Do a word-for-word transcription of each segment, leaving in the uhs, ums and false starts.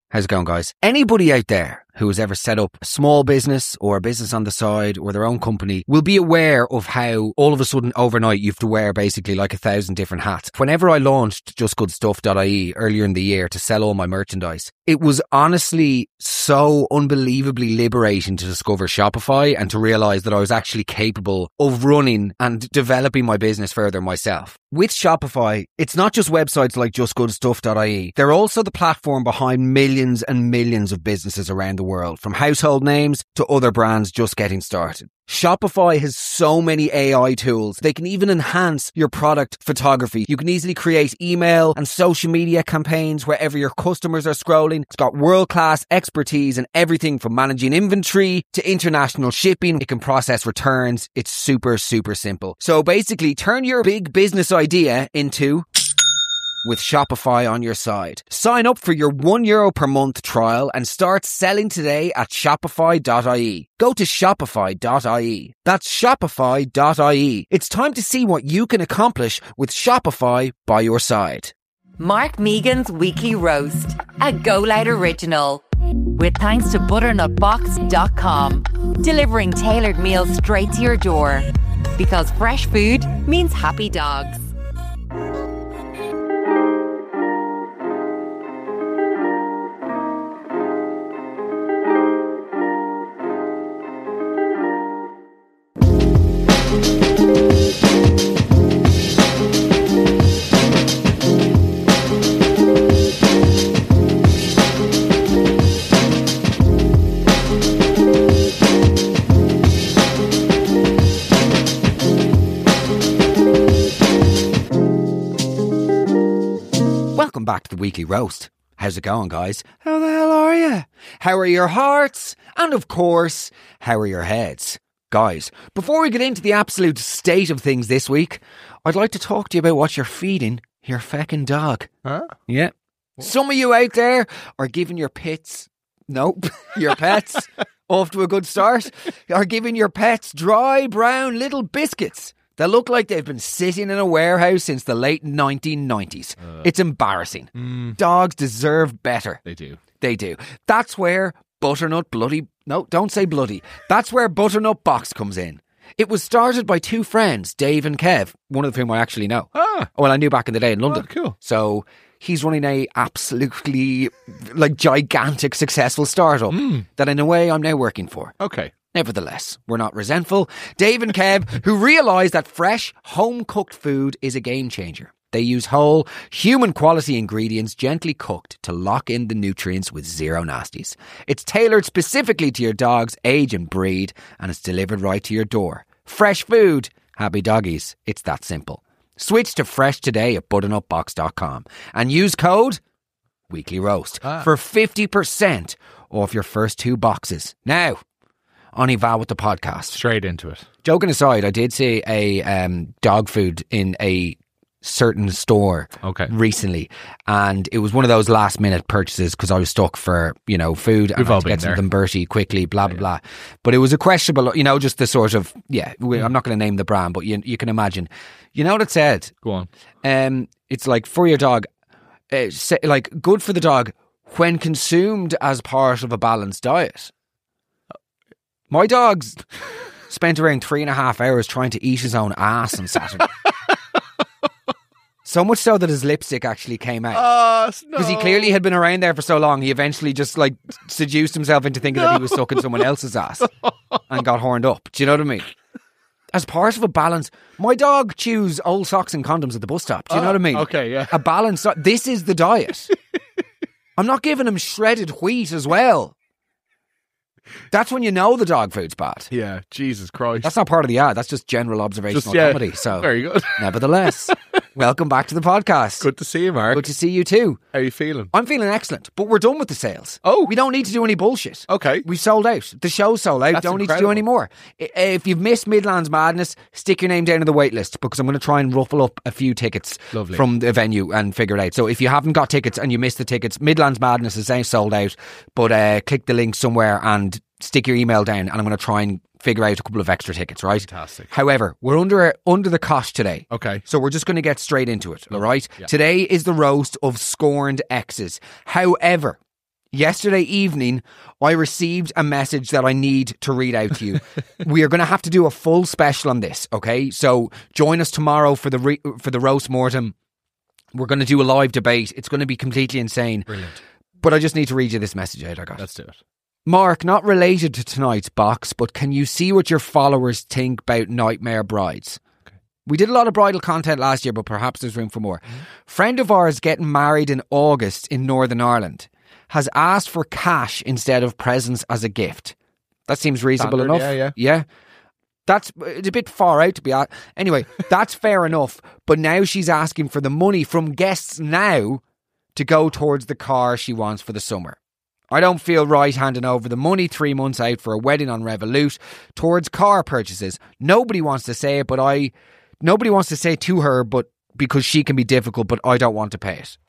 How's it going, guys? Anybody out there who has ever set up a small business or a business on the side or their own company will be aware of how all of a sudden overnight you have to wear basically like a thousand different hats. Whenever I launched just good stuff dot I E earlier in the year to sell all my merchandise, it was honestly so unbelievably liberating to discover Shopify and to realize that I was actually capable of running and developing my business further myself. With Shopify, it's not just websites like just good stuff dot I E. They're also the platform behind millions and millions of businesses around the world, from household names to other brands just getting started. Shopify has so many A I tools. They can even enhance your product photography. You can easily create email and social media campaigns wherever your customers are scrolling. It's got world-class expertise in everything from managing inventory to international shipping. It can process returns. It's super, super simple. So basically, turn your big business idea into... with Shopify on your side. Sign up for your one euro per month trial and start selling today at shopify dot I E. Go to shopify dot I E. That's shopify dot I E. It's time to see what you can accomplish with Shopify by your side. Mark Megan's Weekly Roast, a Go Loud original. With thanks to butternut box dot com, delivering tailored meals straight to your door. Because fresh food means happy dogs. Back to the Weekly Roast. How's it going, guys? How the hell are you? How are your hearts? And of course, how are your heads? Guys, before we get into the absolute state of things this week, I'd like to talk to you about what you're feeding your feckin' dog. Huh? Yeah. Some of you out there are giving your pets, nope, your pets, off to a good start, are giving your pets dry, brown little biscuits that look like they've been sitting in a warehouse since the late nineteen nineties. Uh, it's embarrassing. Mm. Dogs deserve better. They do. They do. That's where Butternut Bloody... No, don't say bloody. That's where Butternut Box comes in. It was started by two friends, Dave and Kev, one of whom I actually know. Ah. Well, I knew back in the day in London. Oh, cool. So he's running a absolutely like gigantic successful startup mm. that in a way I'm now working for. Okay. Nevertheless, we're not resentful. Dave and Kev, who realise that fresh, home-cooked food is a game changer. They use whole, human-quality ingredients gently cooked to lock in the nutrients with zero nasties. It's tailored specifically to your dog's age and breed, and it's delivered right to your door. Fresh food, happy doggies. It's that simple. Switch to fresh today at butternut box dot com and use code Weekly Roast ah. for fifty percent off your first two boxes. Now... on Eval with the podcast. Straight into it. Joking aside, I did see a um, dog food in a certain store okay. recently, and it was one of those last minute purchases because I was stuck for, you know, food and We've I had all to get been there. something Bertie quickly, blah, blah, blah. But it was a questionable, you know, just the sort of, yeah, we, I'm not going to name the brand, but you, you can imagine. You know what it said? Go on. Um, it's like, for your dog, uh, say, like, good for the dog when consumed as part of a balanced diet. My dog's spent around three and a half hours trying to eat his own ass on Saturday. So much so that his lipstick actually came out. Because uh, no. he clearly had been around there for so long, he eventually just like seduced himself into thinking no. that he was sucking someone else's ass and got horned up. Do you know what I mean? As part of a balance, my dog chews old socks and condoms at the bus stop. Do you uh, know what I mean? Okay, yeah. A balance. This is the diet. I'm not giving him shredded wheat as well. That's when you know the dog food's bad. Yeah, Jesus Christ. That's not part of the ad. That's just general observational just, yeah, comedy. So, very good. Nevertheless, welcome back to the podcast. Good to see you, Mark. Good to see you too. How are you feeling? I'm feeling excellent, but we're done with the sales. Oh. We don't need to do any bullshit. Okay. We've sold out. The show's sold out. That's don't incredible. need to do any more. If you've missed Midlands Madness, stick your name down on the wait list because I'm going to try and ruffle up a few tickets Lovely. from the venue and figure it out. So if you haven't got tickets and you missed the tickets, Midlands Madness is now sold out, but uh, click the link somewhere and stick your email down and I'm going to try and figure out a couple of extra tickets, right? Fantastic. However, we're under under the cosh today. Okay. So we're just going to get straight into it, all right? Yeah. Today is the roast of scorned exes. However, Yesterday evening, I received a message that I need to read out to you. We are going to have to do a full special on this, okay? So join us tomorrow for the re- for the roast mortem. We're going to do a live debate. It's going to be completely insane. Brilliant. But I just need to read you this message out I got. Let's do it. Mark, not related to tonight's box, but can you see what your followers think about Nightmare Brides? Okay. We did a lot of bridal content last year, but perhaps there's room for more. Mm-hmm. Friend of ours getting married in August in Northern Ireland has asked for cash instead of presents as a gift. That seems reasonable Standard, enough. Yeah, yeah. Yeah. That's it's a bit far out to be honest. Anyway, that's fair enough. But now she's asking for the money from guests now to go towards the car she wants for the summer. I don't feel right handing over the money three months out for a wedding on Revolut towards car purchases. Nobody wants to say it, but I... Nobody wants to say it to her, but because she can be difficult, but I don't want to pay it.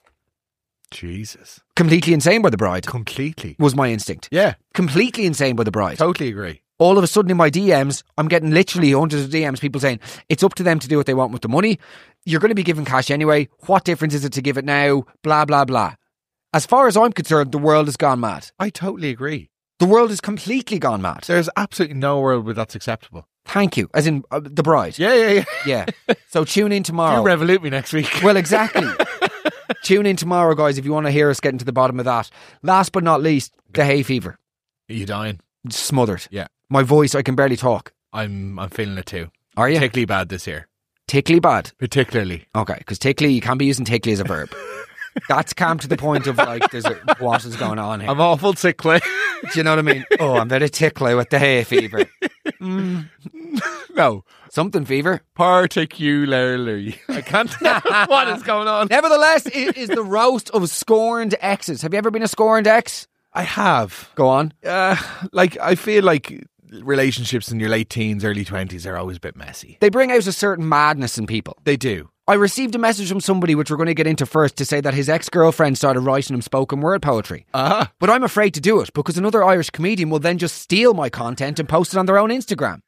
Jesus. Completely insane by the bride. Completely. Was my instinct. Yeah. Completely insane by the bride. Totally agree. All of a sudden in my D Ms, I'm getting literally hundreds of D Ms, people saying, it's up to them to do what they want with the money. You're going to be given cash anyway. What difference is it to give it now? Blah, blah, blah. As far as I'm concerned, the world has gone mad. I totally agree. The world has completely gone mad. There's absolutely no world where that's acceptable. Thank you. As in uh, the bride. Yeah, yeah, yeah. Yeah. So tune in tomorrow. You Revolut me next week. Well, exactly. Tune in tomorrow, guys, if you want to hear us getting to the bottom of that. Last but not least, the hay fever. Are you dying? Smothered. Yeah. My voice, I can barely talk. I'm I'm feeling it too. Are you? Particularly bad this year. Tickly bad? Particularly. Okay, because tickly, you can't be using tickly as a verb. That's calm to the point of like, there's a, what is going on here? I'm awful sickly. Do you know what I mean? Oh, I'm very tickly with the hay fever. Mm. No. Something fever. Particularly. I can't. What is going on? Nevertheless, it is the roast of scorned exes. Have you ever been a scorned ex? I have. Go on. Uh, like, I feel like relationships in your late teens, early twenties are always a bit messy. They bring out a certain madness in people. They do. I received a message from somebody, which we're going to get into first, to say that his ex-girlfriend started writing him spoken word poetry. Uh-huh. But I'm afraid to do it because another Irish comedian will then just steal my content and post it on their own Instagram.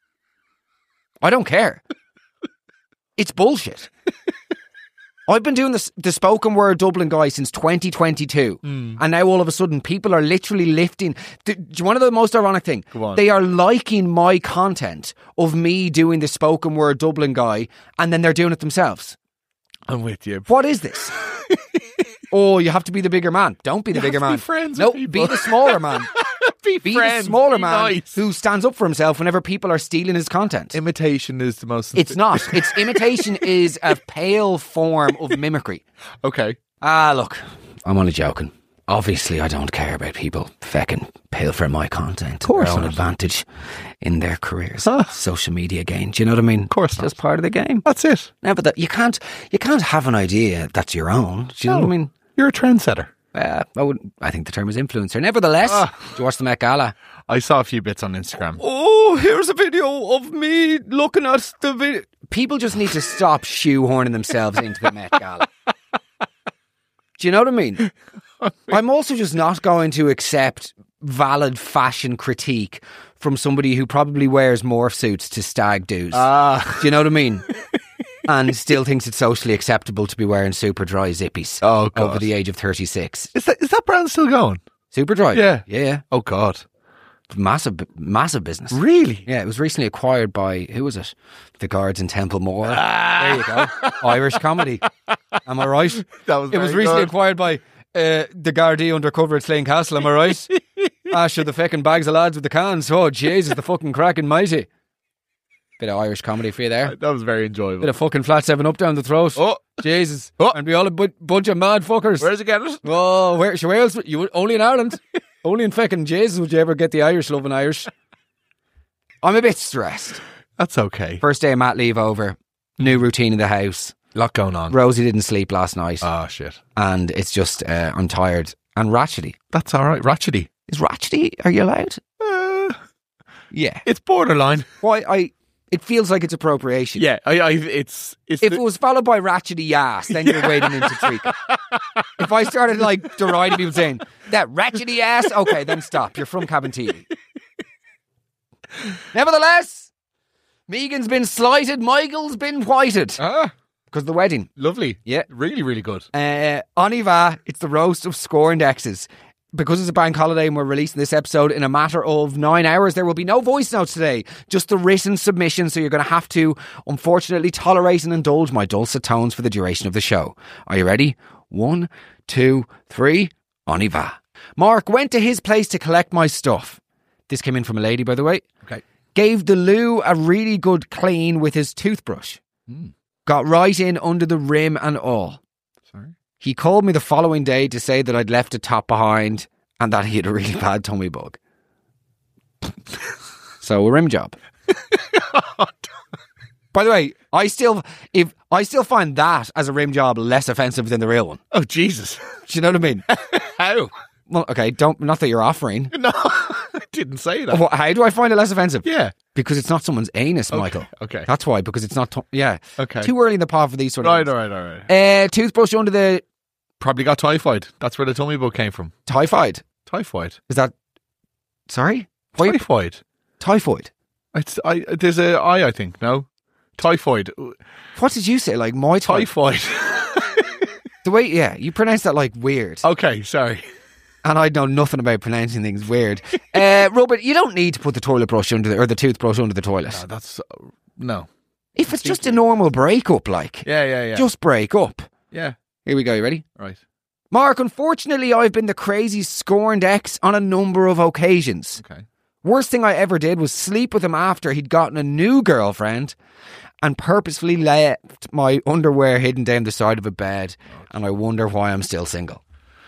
I don't care. It's bullshit. I've been doing this, the spoken word Dublin guy since twenty twenty-two. Mm. And now all of a sudden people are literally lifting. Do, do you want to know the most ironic thing? Go on. They are liking my content of me doing the spoken word Dublin guy, and then they're doing it themselves. I'm with you. What is this? Oh, you have to be the bigger man. Don't be the you bigger have to man. Be friends no, with people. Be the smaller man. be be friends, the smaller be man nice. Who stands up for himself whenever people are stealing his content. Imitation is the most... It's not. It's imitation is a pale form of mimicry. Okay. Ah, look, I'm only joking. Obviously, I don't care about people fecking pale for my content. Of course their own not. advantage in their careers. Huh. Social media gain. Do you know what I mean? Of course It's not. just part of the game. That's it. No, but that, you can't. You can't have an idea that's your own. Do you no. know what I mean? You're a trendsetter. Uh, I wouldn't. I think the term is influencer. Nevertheless, Ah. do you watch the Met Gala? I saw a few bits on Instagram. Oh, here's a video of me looking at the video. People just need to stop shoehorning themselves into the Met Gala. Do you know what I mean? I'm also just not going to accept valid fashion critique from somebody who probably wears morph suits to stag do's. Ah. Do you know what I mean? And still thinks it's socially acceptable to be wearing super dry zippies Oh, God. over the age of thirty-six. Is that, is that brand still going? Super dry? Yeah. Yeah. Oh, God. Massive, massive business. Really? Yeah, it was recently acquired by, who was it? The Guards in Temple Moor. Ah. There you go. Irish comedy. Am I right? That was It was very recently good. acquired by uh, the Gardaí undercover at Slane Castle. Am I right? Ah, sure, the fucking bags of lads with the cans. Oh, Jesus, the fucking cracking mighty. Bit of Irish comedy for you there. That was very enjoyable. Bit of fucking flat seven up down the throat. Oh. Jesus. Oh. And we all a bu- bunch of mad fuckers. Where's it getting it? Oh, where, sure, where else? You only in Ireland. Only in fucking Jesus would you ever get the Irish loving Irish. I'm a bit stressed. That's okay. First day of mat leave over. New routine in the house. Lot going on. Rosie didn't sleep last night. Ah, shit. And it's just, uh, I'm tired. And ratchety. That's all right. Ratchety. Is ratchety, are you allowed? Uh, Yeah. it's borderline. Why, I, it feels like it's appropriation. Yeah, I, I, it's, it's. If the- it was followed by ratchety ass, then you're wading into treacle. If I started like deriding people saying, that ratchety ass, okay, then stop. You're from Cabinteely. Nevertheless, Megan's been slighted, Michael's been whited. ah, Because of the wedding. lovely. Yeah. Really, really good. Uh, on y va, it's the roast of scorned exes. because it's a bank holiday and we're releasing this episode in a matter of nine hours, there will be no voice notes today, just the written submission. So you're going to have to, unfortunately, tolerate and indulge my dulcet tones for the duration of the show. Are you ready? One, two, three, on y va. Mark went to his place to collect my stuff. This came in from a lady, by the way. Okay. Gave the loo a really good clean with his toothbrush. Mm. Got right in under the rim and all. Sorry? He called me the following day to say that I'd left a top behind and that he had a really bad tummy bug. So a rim job. By the way, I still if I still find that as a rim job less offensive than the real one. Oh, Jesus. Do you know what I mean? How? Well, okay, don't not that you're offering. No, I didn't say that. Well, how do I find it less offensive? Yeah. Because it's not someone's anus, Okay, Michael. okay. That's why, because it's not, t- yeah. Okay. Too early in the pod for these sort of Right, things. all right, all right. Uh, toothbrush under the Probably got typhoid. That's where the tummy bug came from. typhoid. Typhoid. Is that, sorry? Why- Typhoid. Typhoid. It's, I, there's a I, I think, no? Typhoid. What did you say? Like, my typhoid? Typhoid. The way, yeah, you pronounce that like weird. Okay, sorry. And I know nothing about pronouncing things weird. uh, Robert, you don't need to put the toilet brush under the, or the toothbrush under the toilet. No, that's, uh, no. If it's just a normal breakup, like, Yeah, yeah, yeah. just break up. Yeah. Here we go, you ready? Right. Mark, unfortunately, I've been the crazy scorned ex on a number of occasions. Okay. Worst thing I ever did was sleep with him after he'd gotten a new girlfriend and purposefully left my underwear hidden down the side of a bed. And I wonder why I'm still single.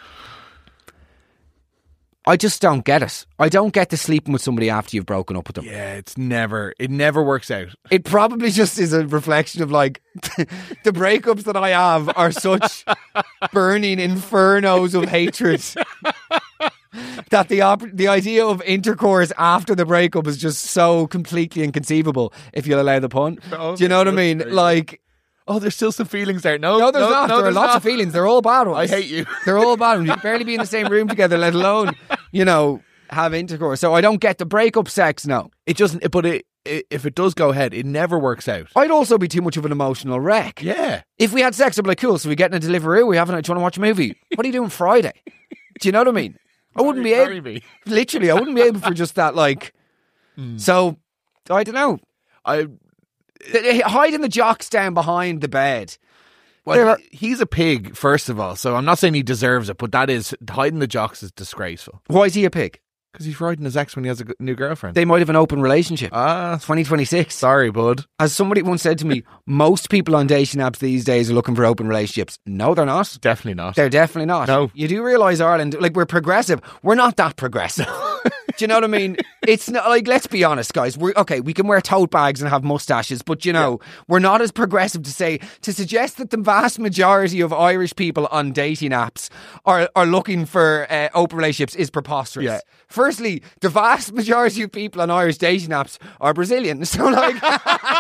I just don't get it. I don't get the sleeping with somebody after you've broken up with them. Yeah, it's never, it never works out. It probably just is a reflection of like the breakups that I have are such burning infernos of hatred that the op- the idea of intercourse after the breakup is just so completely inconceivable, if you'll allow the pun. Oh, Do you know what I mean? Like, oh, there's still some feelings there. No, no, there's no, not. No, there are there's lots not. of feelings. They're all bad ones. I hate you. They're all bad ones. You can barely be in the same room together, let alone, you know, have intercourse. So I don't get the breakup sex, no. It doesn't, but it, it, if it does go ahead, it never works out. I'd also be too much of an emotional wreck. Yeah. If we had sex, I'd be like, cool, so we getting a Deliveroo, we haven't, do you want to watch a movie? What are you doing Friday? Do you know what I mean? I wouldn't be Marry able, me. literally, I wouldn't be able for just that, like, Mm. so, I don't know. I, Hiding the jocks down behind the bed. well, There are- he- he's a pig, first of all, so I'm not saying he deserves it, but that is, hiding the jocks is disgraceful. Why is he a pig? Because he's riding his ex when he has a g- new girlfriend. They might have an open relationship. ah, twenty twenty-six. sorry, bud. As somebody once said to me, most people on dating apps these days are looking for open relationships. No, they're not. Definitely not. They're definitely not. No. You do realise Ireland, like, we're progressive. We're not that progressive. Do you know what I mean? It's not, like, let's be honest, guys. We're okay, we can wear tote bags and have mustaches, but, you know, we're not as progressive to say, to suggest that the vast majority of Irish people on dating apps are, are looking for uh, open relationships is preposterous. Yeah. Firstly, the vast majority of people on Irish dating apps are Brazilian. So, like, do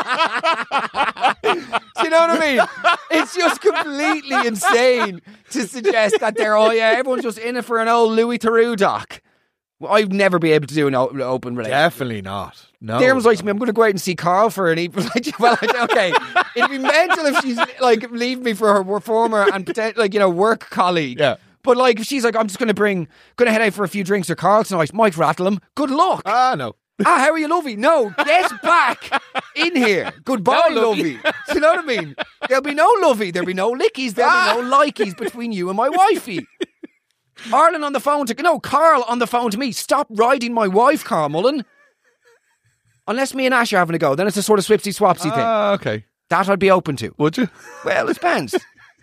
you know what I mean? It's just completely insane to suggest that they're, oh yeah, everyone's just in it for an old Louis Theroux doc. Well, I'd never be able to do an o- open relationship. Definitely not. No. Darren was like to me, I'm going to go out and see Carl for an evening. Well, okay, it'd be mental if she's like leave me for her former and pretend, like, you know, work colleague. Yeah. But like, if she's like, I'm just going to bring, going to head out for a few drinks with Carl tonight. Might rattle him. Good luck. Ah, no. Ah, how are you, lovey? No, get back in here. Goodbye, No, lovey. lovey. Do you know what I mean? There'll be no lovey. There'll be no lickies. There'll Ah. be no likies between you and my wifey. Arlen on the phone to... No, Carl on the phone to me. Stop riding my wife, Carl Mullen. Unless me and Ash are having a go. Then it's a sort of swipsy-swapsy thing. Ah, okay. That I'd be open to. Would you? Well, it depends.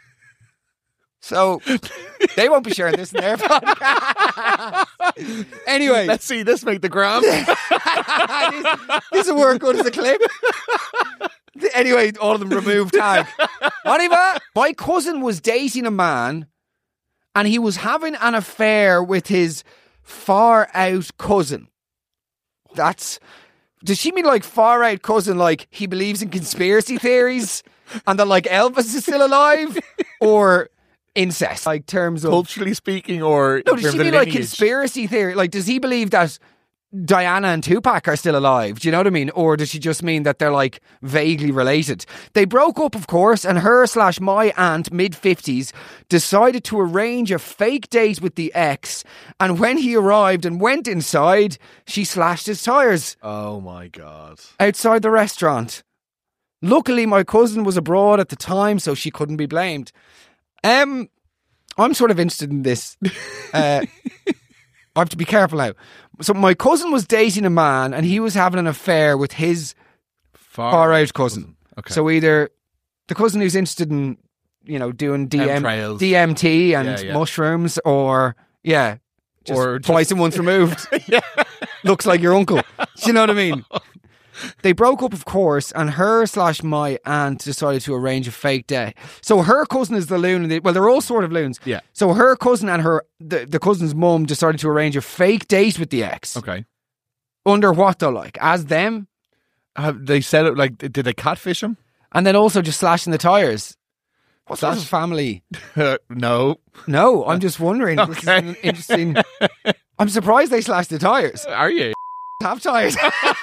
So, they won't be sharing this in their podcast. Anyway. Let's see this make the gram. this, this will work good as a clip. Anyway, all of them remove tag. Aniva, my cousin was dating a man and he was having an affair with his far out cousin. That's... Does she mean like far out cousin, like he believes in conspiracy theories and that like Elvis is still alive? Or incest, like terms of... Culturally speaking, or No, in does terms she of mean like lineage? conspiracy theory? Like, does he believe that Diana and Tupac are still alive. Do you know what I mean? Or does she just mean that they're like vaguely related? They broke up, of course, and her slash my aunt, mid-fifties, decided to arrange a fake date with the ex. And when he arrived and went inside, she slashed his tyres. Oh my God. Outside the restaurant. Luckily, my cousin was abroad at the time, so she couldn't be blamed. Um, I'm sort of interested in this. Uh, I have to be careful now. So my cousin was dating a man and he was having an affair with his far, far out cousin. cousin. Okay. So either the cousin who's interested in, you know, doing D M, D M T and yeah, yeah. mushrooms, or, yeah, just or twice just... in once removed. Yeah. Looks like your uncle. Do you know what I mean? They broke up, of course, and her slash my aunt decided to arrange a fake date. So her cousin is the loon. They, well, they're all sort of loons. Yeah. So her cousin and her the, the cousin's mum decided to arrange a fake date with the ex. Okay. Under what though? Like as them? Uh, they said it like did they catfish him? And then also just slashing the tires. What sort of family? Uh, no. No, I'm just wondering. Okay. This is an interesting. I'm surprised they slashed the tires. Are you? Have tires.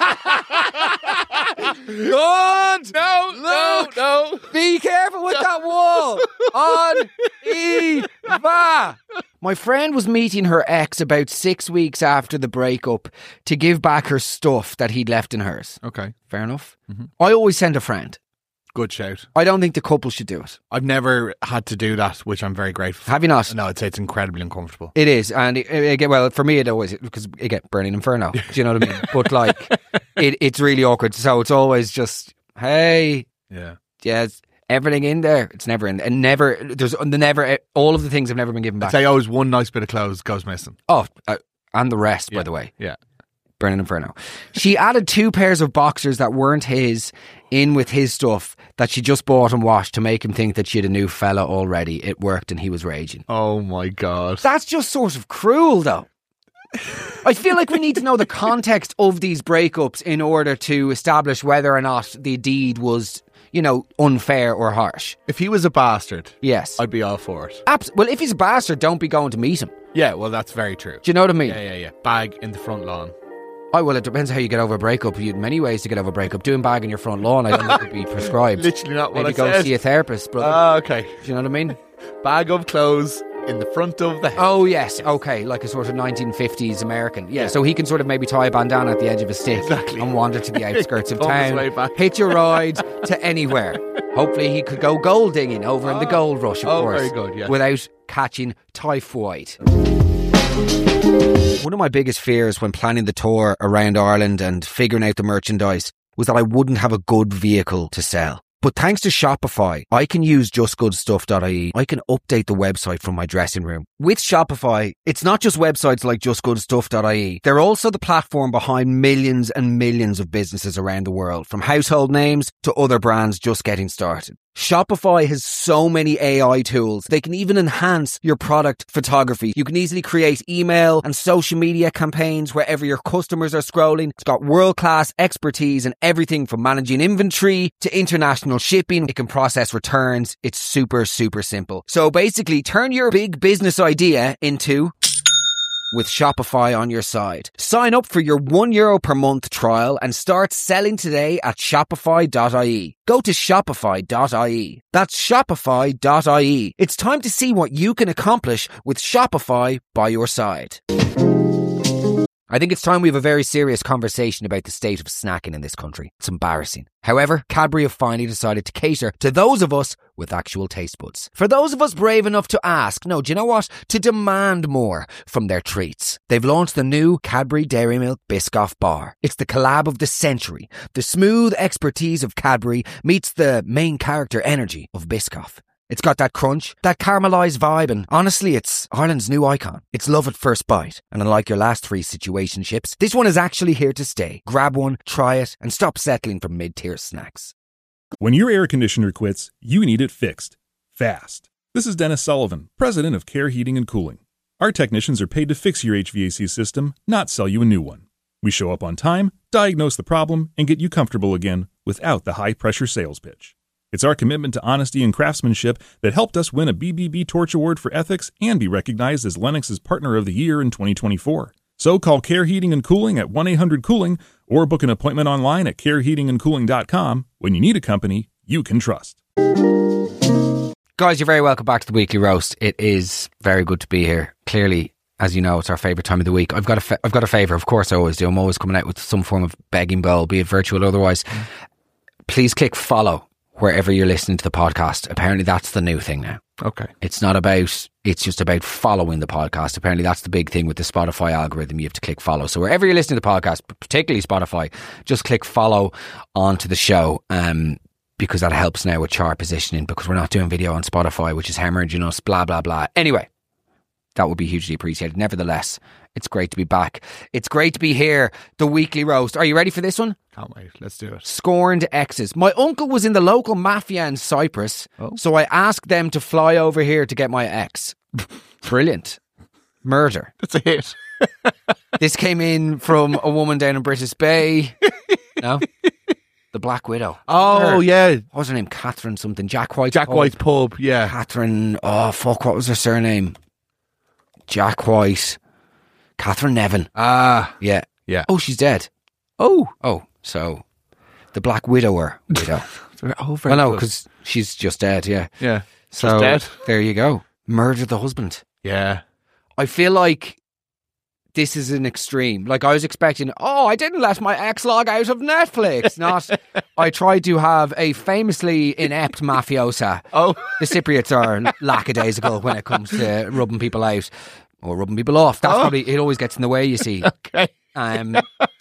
Good. No, no, no. Be careful with that wall. On Eva. My friend was meeting her ex about six weeks after the breakup to give back her stuff that he'd left in hers. Okay. Fair enough. Mm-hmm. I always send a friend. Good shout. I don't think the couple should do it. I've never had to do that, which I'm very grateful for. Have you not? No, I'd say it's incredibly uncomfortable. It is. And it, it, well, for me, it always, because you get burning inferno. Do you know what I mean? But like, it, it's really awkward. So it's always just, hey, yeah, yes, everything in there. It's never in, and never, there's the never, all of the things have never been given back. I'd say always one nice bit of clothes goes missing. Oh, uh, and the rest, yeah. by the way. Yeah. Burning Inferno. She added two pairs of boxers that weren't his in with his stuff that she just bought and washed to make him think that she had a new fella already. It worked and he was raging. Oh my God. That's just sort of cruel though. I feel like we need to know the context of these breakups in order to establish whether or not the deed was, you know, unfair or harsh. If he was a bastard, yes, I'd be all for it. Abs- well, if he's a bastard, don't be going to meet him. Yeah, well, that's very true. Do you know what I mean? Yeah, yeah, yeah. Bag in the front lawn. Oh, well, it depends how you get over a breakup. You have many ways to get over a breakup. Doing bag in your front lawn, I don't think would be prescribed. Literally not what Maybe I go said. see a therapist, brother. Ah, uh, okay. Do you know what I mean? Bag of clothes in the front of the house. Oh, yes. Okay. Like a sort of nineteen fifties American. Yeah, yeah. So he can sort of maybe tie a bandana at the edge of a stick. Exactly. And wander to the outskirts of On his town. way back. Hitch a ride to anywhere. Hopefully he could go gold digging over oh. in the gold rush, of oh, course. very good, yeah. Without catching typhoid. One of my biggest fears when planning the tour around Ireland and figuring out the merchandise was that I wouldn't have a good vehicle to sell. But thanks to Shopify, I can use just good stuff dot I E. I can update the website from my dressing room. With Shopify, it's not just websites like just good stuff dot I E. They're also the platform behind millions and millions of businesses around the world, from household names to other brands just getting started. Shopify has so many A I tools. They can even enhance your product photography. You can easily create email and social media campaigns wherever your customers are scrolling. It's got world-class expertise in everything from managing inventory to international shipping. It can process returns. It's super, super simple. So basically, turn your big business idea into... with Shopify on your side. Sign up for your one euro per month trial and start selling today at shopify dot I E. Go to shopify dot I E. That's shopify dot I E. It's time to see what you can accomplish with Shopify by your side. I think it's time we have a very serious conversation about the state of snacking in this country. It's embarrassing. However, Cadbury have finally decided to cater to those of us with actual taste buds. For those of us brave enough to ask, no, do you know what? To demand more from their treats. They've launched the new Cadbury Dairy Milk Biscoff Bar. It's the collab of the century. The smooth expertise of Cadbury meets the main character energy of Biscoff. It's got that crunch, that caramelised vibe, and honestly, it's Ireland's new icon. It's love at first bite. And unlike your last three situationships, this one is actually here to stay. Grab one, try it, and stop settling for mid-tier snacks. When your air conditioner quits, you need it fixed. Fast. This is Dennis Sullivan, president of Care Heating and Cooling. Our technicians are paid to fix your H V A C system, not sell you a new one. We show up on time, diagnose the problem, and get you comfortable again without the high-pressure sales pitch. It's our commitment to honesty and craftsmanship that helped us win a B B B Torch Award for Ethics and be recognized as Lennox's Partner of the Year in twenty twenty-four. So call Care Heating and Cooling at one eight hundred cooling or book an appointment online at care heating and cooling dot com when you need a company you can trust. Guys, you're very welcome back to the Weekly Roast. It is very good to be here. Clearly, as you know, it's our favourite time of the week. I've got a fa- I've got a favour, of course I always do. I'm always coming out with some form of begging bowl, be it virtual or otherwise. Mm. Please click follow wherever you're listening to the podcast. Apparently that's the new thing now. Okay. It's not about, it's just about following the podcast. Apparently that's the big thing with the Spotify algorithm. You have to click follow. So wherever you're listening to the podcast, particularly Spotify, just click follow onto the show. Um, because that helps now with chart positioning, because we're not doing video on Spotify, which is hemorrhaging us, blah, blah, blah. Anyway, that would be hugely appreciated. Nevertheless, it's great to be back. It's great to be here. The Weekly Roast. Are you ready for this one? Can't wait. Let's do it. Scorned exes. My uncle was in the local mafia in Cyprus, oh. so I asked them to fly over here to get my ex. Brilliant. Murder. That's a hit. This came in from a woman down in British Bay. No? The Black Widow. Oh, her, yeah. What was her name? Catherine something. Jack White. Jack pub. White's pub, yeah. Catherine, oh fuck, what was her surname? Jack White. Catherine Nevin. Ah. Yeah. Yeah. Oh, she's dead. Oh. Oh, so the Black Widower. Widow. oh, very well, no, good. because she's just dead, yeah. Yeah. So, just dead. There you go. Murdered the husband. Yeah. I feel like this is an extreme. Like, I was expecting, oh, I didn't let my ex log out of Netflix. Not, I tried to have a famously inept mafiosa. Oh. The Cypriots are lackadaisical when it comes to rubbing people out or rubbing people off. That's oh. probably, it always gets in the way, you see. Okay. Um,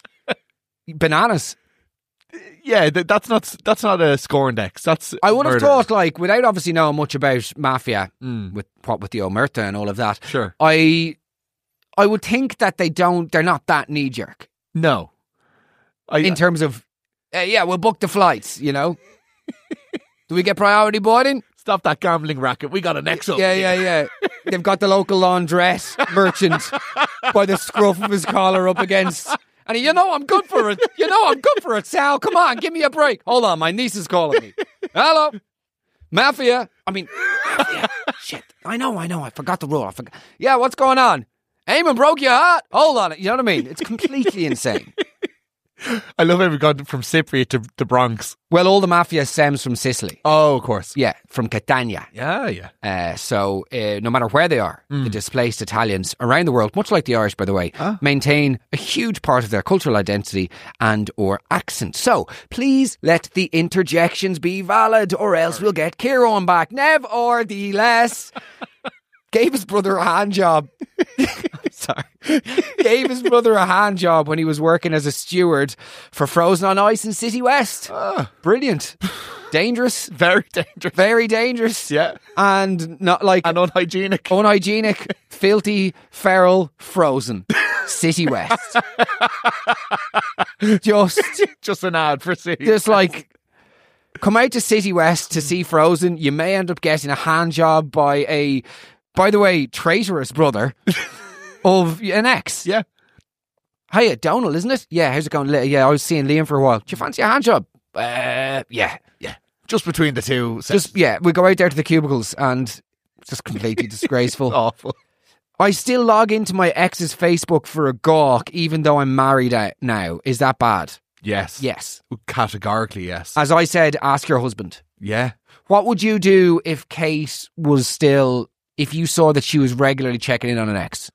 bananas. Yeah, th- that's not that's not a scorned ex. That's I would murder. have thought, like, without obviously knowing much about mafia, mm. with what with the Omerta and all of that. Sure. I I would think that they don't. They're not that knee jerk. No. I, in terms of, uh, yeah, we'll book the flights. You know. Do we get priority boarding? Stop that gambling racket. We got an ex up. Yeah, yeah, yeah. They've got the local laundress merchant by the scruff of his collar up against. And he, you know, I'm good for it. You know, I'm good for it, Sal. Come on, give me a break. Hold on, my niece is calling me. Hello, mafia. I mean, mafia. Shit. I know, I know. I forgot the rule. I forgot. Yeah, what's going on? Eamon broke your heart. Hold on. You know what I mean? It's completely insane. I love how we got from Cypriot to the Bronx. Well, all the mafia stems from Sicily. Oh, of course. Yeah, from Catania. Yeah, yeah. Uh, so uh, no matter where they are, mm. the displaced Italians around the world, much like the Irish, by the way, ah. maintain a huge part of their cultural identity and or accent. So please let the interjections be valid, or else we'll get Kieran back. Nev or the less. Gave his brother a hand job. I'm sorry. Gave his brother a hand job when he was working as a steward for Frozen on Ice in City West. Ah. Brilliant. Dangerous. Very dangerous. Very dangerous. Yeah. And not like... And unhygienic. Unhygienic, filthy, feral, Frozen. City West. Just... Just an ad for City Just like... Come out to City West to see Frozen. You may end up getting a hand job by a... By the way, traitorous brother of an ex. Yeah. Hiya, Donald, isn't it? Yeah, how's it going? Yeah, I was seeing Liam for a while. Do you fancy a hand job? Uh, yeah, yeah. Just between the two. Just, yeah, we go out there to the cubicles and it's just completely disgraceful. Awful. I still log into my ex's Facebook for a gawk, even though I'm married out now. Is that bad? Yes. Yes. Categorically, yes. As I said, ask your husband. Yeah. What would you do if Kate was still... If you saw that she was regularly checking in on an ex?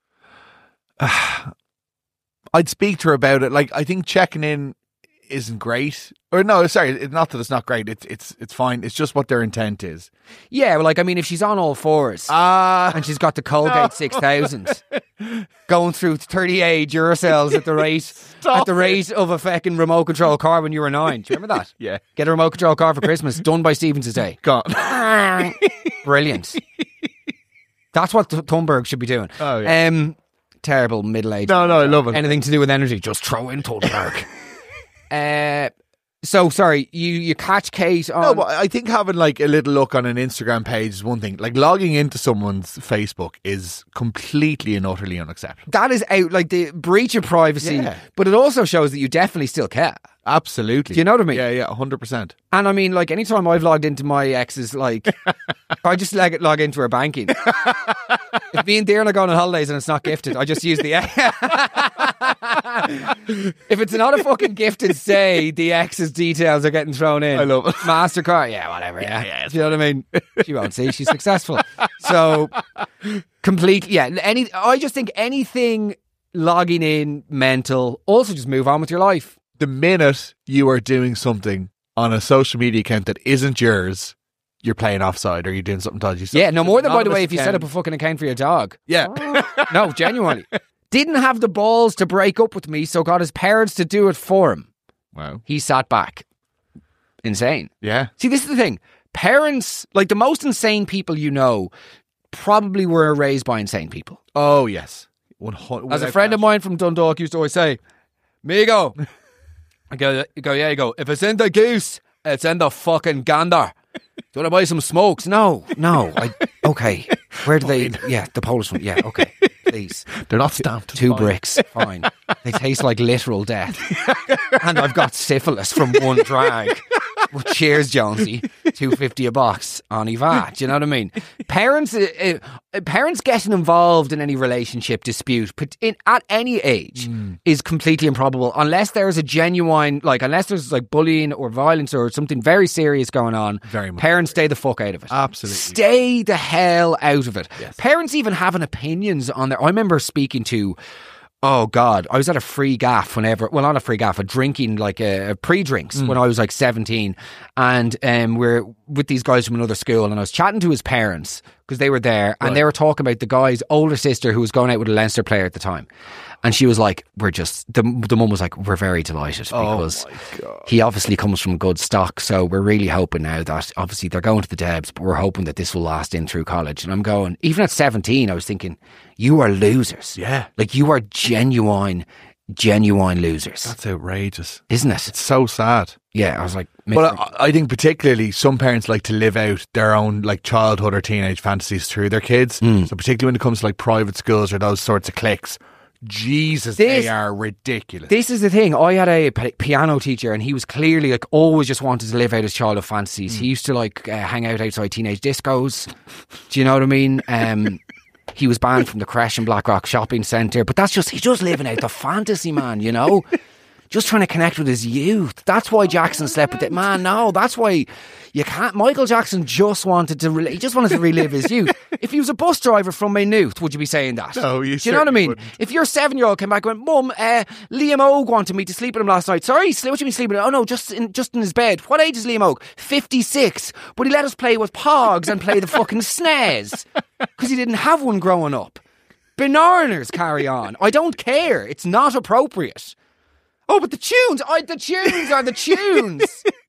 I'd speak to her about it. Like, I think checking in isn't great. Or no, sorry, not that it's not great. It's it's it's fine. It's just what their intent is. Yeah, well, like, I mean, if she's on all fours uh, and she's got the Colgate no. six thousand going through thirty-eight Duracells at the rate Stop at the rate of a fucking remote control car when you were nine. Do you remember that? Yeah. Get a remote control car for Christmas, done by Stevens' day. Gone. Brilliant. That's what Thunberg should be doing. Oh, yeah. Um, terrible middle age. No, no, I love it. Anything to do with energy, just throw in Thunberg. uh, so, sorry, you, you catch Kate on... No, but I think having like a little look on an Instagram page is one thing. Like logging into someone's Facebook is completely and utterly unacceptable. That is out, like the breach of privacy, yeah. But it also shows that you definitely still care. Absolutely. Do you know what I mean? Yeah, yeah, one hundred percent. And I mean, like, anytime I've logged into my ex's, like, I just log, log into her banking. If me and Darren are going on holidays and it's not gifted, I just use the if it's not a fucking gifted stay, the ex's details are getting thrown in. I love it. MasterCard, yeah, whatever, yeah. Yeah, yeah, Do you know what I mean? She won't see, she's successful. So, completely, yeah. Any, I just think anything logging in, mental, also just move on with your life. The minute you are doing something on a social media account that isn't yours, you're playing offside or you're doing something dodgy. So yeah, no more than, by the way, anonymous if you set account- up a fucking account for your dog. Yeah. No, genuinely. Didn't have the balls to break up with me, so got his parents to do it for him. Wow. He sat back. Insane. Yeah. See, this is the thing. Parents, like the most insane people you know, probably were raised by insane people. Oh, yes. one hundred As a friend of mine from Dundalk used to always say, Migo. I go, you go, yeah, you go, if it's in the goose, it's in the fucking gander. Do you want to buy some smokes? No, no. I, okay. Where do they? Yeah, the Polish one. Yeah, okay. Please. They're not stamped. Two Fine. bricks. Fine. They taste like literal death. And I've got syphilis from one drag. Well, cheers, Jonesy. two fifty a box on I V A. Do you know what I mean? Parents uh, uh, parents getting involved in any relationship dispute but in, at any age mm. is completely improbable unless there's a genuine, like, unless there's like bullying or violence or something very serious going on. Very much. Parents stay the fuck out of it. Absolutely. Stay the hell out of it. Yes. Parents even having opinions on their... I remember speaking to... Oh God, I was at a free gaff whenever, well not a free gaff, a drinking, like a, a pre-drinks mm. when I was like seventeen, and um, we're with these guys from another school, and I was chatting to his parents because they were there, and right. they were talking about the guy's older sister who was going out with a Leinster player at the time. And she was like, we're just, the, the mum was like, we're very delighted because oh he obviously comes from good stock. So we're really hoping now that obviously they're going to the Debs, but we're hoping that this will last in through college. And I'm going, even at seventeen, I was thinking, you are losers. Yeah. Like you are genuine, genuine losers. That's outrageous. Isn't it? It's so sad. Yeah, I was like... Well, I, I think particularly some parents like to live out their own like childhood or teenage fantasies through their kids. Mm. So particularly when it comes to like private schools or those sorts of cliques, Jesus, this, they are ridiculous. This is the thing. I had a p- piano teacher and he was clearly like always just wanted to live out his childhood fantasies. Mm. He used to like uh, hang out outside teenage discos. Do you know what I mean? Um, he was banned from the Creche and Blackrock shopping centre, but that's just, he's just living out the fantasy, man, you know? Just trying to connect with his youth. That's why Jackson slept with it. Man, no, that's why you can't. Michael Jackson just wanted to, re- he just wanted to relive his youth. If he was a bus driver from Maynooth, would you be saying that? No, you Do you know what I mean? Wouldn't. If your seven-year-old came back and went, Mum, uh, Liam Ogue wanted me to sleep with him last night. Sorry, what do you mean sleeping? Oh no, just in, just in his bed. What age is Liam Ogue? fifty-six. But he let us play with Pogs and play the fucking S N E S because he didn't have one growing up. Bananas, carry on. I don't care. It's not appropriate. Oh, but the tunes, I, the tunes are the tunes.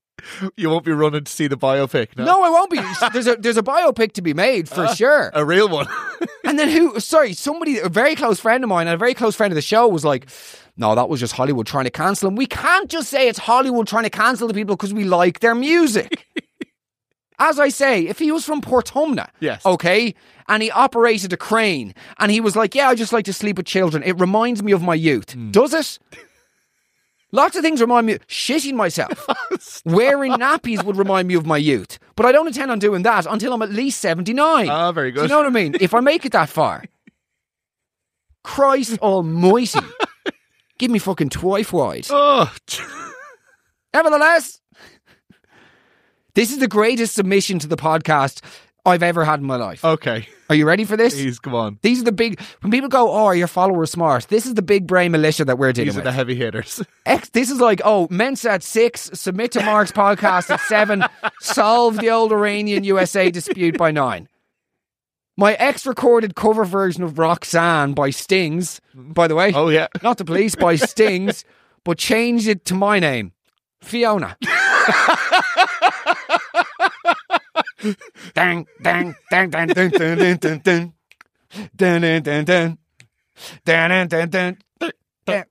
You won't be running to see the biopic, no? No, I won't be. There's a there's a biopic to be made for uh, sure. A real one. And then who, sorry, somebody, a very close friend of mine and a very close friend of the show was like, no, that was just Hollywood trying to cancel him. We can't just say it's Hollywood trying to cancel the people because we like their music. As I say, if he was from Portumna, yes, okay, and he operated a crane and he was like, yeah, I just like to sleep with children. It reminds me of my youth. Mm. Does it? Lots of things remind me, shitting myself. Wearing nappies would remind me of my youth. But I don't intend on doing that until I'm at least seventy-nine. Ah, very good. Do you know what I mean? If I make it that far. Christ almighty. Give me fucking twice wide. Oh. Nevertheless, this is the greatest submission to the podcast I've ever had in my life. Okay. Are you ready for this? Please, come on. These are the big... When people go, oh, are your followers smart? This is the big brain militia that we're dealing These are with. the heavy hitters. X, this is like, oh, Mensa at six, submit to Mark's podcast at seven, solve the old Iranian U S A dispute by nine. My ex-recorded cover version of Roxanne by Stings, by the way. Oh, yeah. Not the Police, by Stings, but changed it to my name. Fiona. Dang, dang, dang, dang, dang, dang, dang, dang, dang, dang, dang, dang, dang, dang, dang, dang,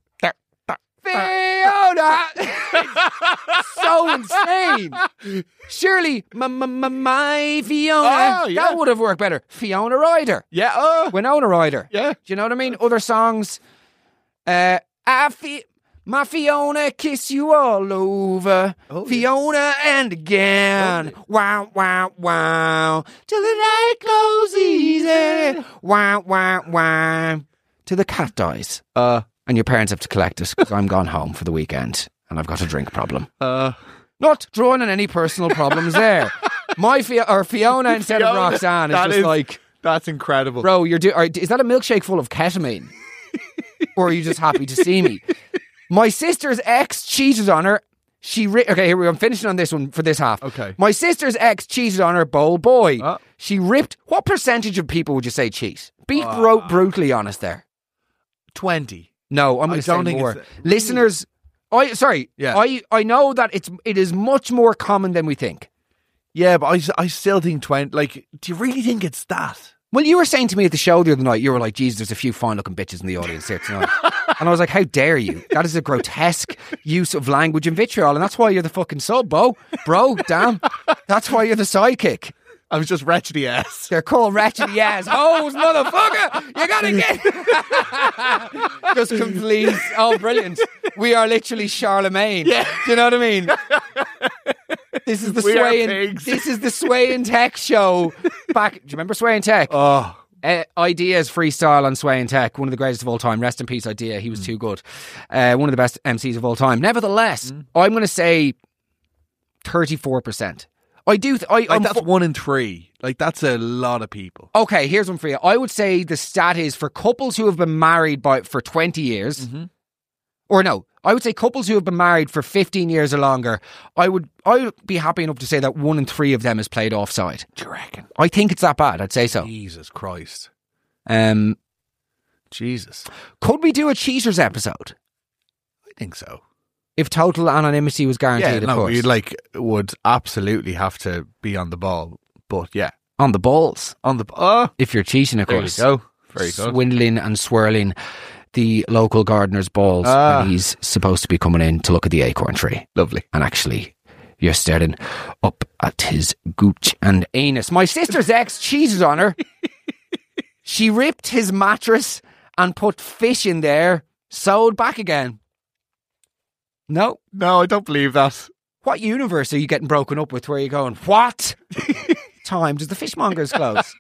Fiona! So insane. Surely, my, my, my, my Fiona. Oh, yeah. That would have worked better. Fiona Ryder. Yeah. Oh. Winona Ryder. Yeah. Do you know what I mean? Other songs. Uh, I feel My Fiona kiss you all over. Oh, Fiona and again. Oh, Wow, wow, wow. Till the night goes easy. Wow, wow, wow. Till the cat dies. Uh, And your parents have to collect it because I'm gone home for the weekend and I've got a drink problem. uh, Not drawing on any personal problems there. My Fi- or Fiona instead Fiona, of Roxanne is that just is- like, that's incredible. bro, you're do- are, is that a milkshake full of ketamine? Or are you just happy to see me? My sister's ex cheated on her. She ri- okay, here we go. I'm finishing on this one for this half. Okay. My sister's ex cheated on her bold boy. Uh. She ripped. What percentage of people would you say cheat? Be bro- brutally honest there. twenty. No, I'm I going to say don't think more. it's- Listeners, I sorry. Yeah. I I know that it's it is much more common than we think. Yeah, but I, s- I still think twenty. Like, do you really think it's that? Well, you were saying to me at the show the other night, you were like, "Jesus, there's a few fine-looking bitches in the audience here tonight," and I was like, "How dare you? That is a grotesque use of language and vitriol, and that's why you're the fucking sub, bro, bro. Damn, that's why you're the sidekick. I was just wretchedy ass. They're called ratchet ass hoes, motherfucker. You gotta get just complete. Oh, brilliant! We are literally Charlemagne. Yeah. Do you know what I mean? This is the We are Sway and pigs. this is the Sway and Tech show. Back, do you remember Sway and Tech? Oh, Uh, Idea's freestyle on Sway and Tech, one of the greatest of all time. Rest in peace, Idea. He was Mm. too good. Uh, one of the best M Cs of all time. Nevertheless, I'm going to say thirty-four percent. I do. Th- I, like I'm that's fu- one in three. Like, that's a lot of people. okay, here's one for you. I would say the stat is for couples who have been married by for twenty years, Mm-hmm. or no, I would say couples who have been married for fifteen years or longer. I would, I would be happy enough to say that one in three of them is played offside. Do you reckon? I think it's that bad. I'd say so. Jesus Christ. Um, Jesus. could we do a cheaters episode I think so. if total anonymity was guaranteed? Yeah, of no, course. we like would absolutely have to be on the ball. But yeah, On the balls. on the oh, If you're cheating, of there you course. go. Very good. Swindling and swirling the local gardener's balls Ah. when he's supposed to be coming in to look at the acorn tree. Lovely. And actually, you're staring up at his gooch and anus. My sister's ex cheated on her. She ripped his mattress and put fish in there, sewed back again. No. No, I don't believe that. What universe are you getting broken up with where you're going, what time does the fishmongers close?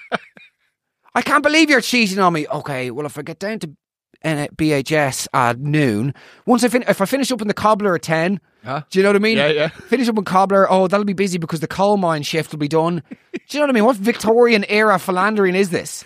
I can't believe you're cheating on me. Okay, well, if I get down to uh, B H S at noon, once I fin- if I finish up in the cobbler at ten, Huh? do you know what I mean? Yeah, yeah. Finish up in cobbler, oh, that'll be busy because the coal mine shift will be done. Do you know what I mean? What Victorian era philandering is this?